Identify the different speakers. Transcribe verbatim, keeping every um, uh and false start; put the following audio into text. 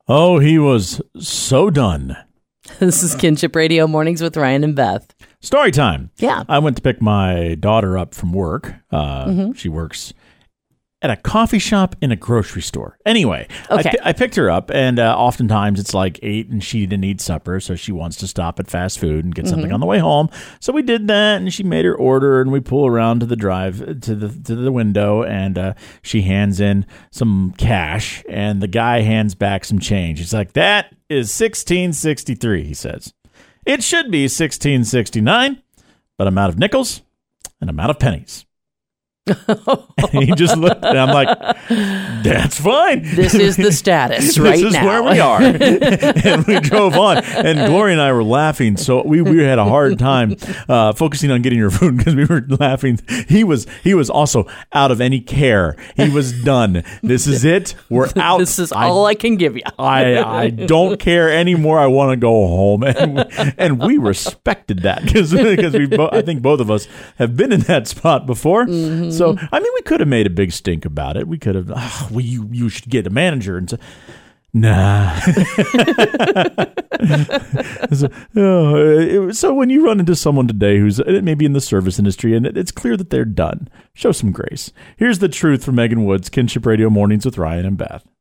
Speaker 1: Oh, he was so done.
Speaker 2: This is Kinship Radio Mornings with Ryan and Beth.
Speaker 1: Story time.
Speaker 2: Yeah.
Speaker 1: I went to pick my daughter up from work. Uh, mm-hmm. She works at a coffee shop in a grocery store. Anyway,
Speaker 2: okay.
Speaker 1: I, I picked her up, and uh, oftentimes it's like eight, and she didn't eat supper, so she wants to stop at fast food and get something mm-hmm. on the way home. So we did that, and she made her order, and we pull around to the drive to the to the window, and uh, she hands in some cash, and the guy hands back some change. He's like, "That is sixteen sixty-three," he says. "It should be sixteen sixty-nine, but I'm out of nickels and I'm out of pennies." And he just looked, and I'm like, "That's fine.
Speaker 2: This is the status right now.
Speaker 1: This is
Speaker 2: now.
Speaker 1: where we are." And we drove on, and Gloria and I were laughing. So we, we had a hard time uh, focusing on getting her food because we were laughing. He was he was also out of any care. He was done. This is it. We're out.
Speaker 2: This is I, all I can give you.
Speaker 1: I, I don't care anymore. I want to go home. And we, and we respected that because because we bo- I think both of us have been in that spot before. Mm-hmm. So, I mean, we could have made a big stink about it. We could have, oh, well, you, you should get a manager. And so, nah. so, oh, it, so when you run into someone today who's maybe in the service industry and it's clear that they're done, show some grace. Here's the truth from Megan Woods, Kinship Radio Mornings with Ryan and Beth.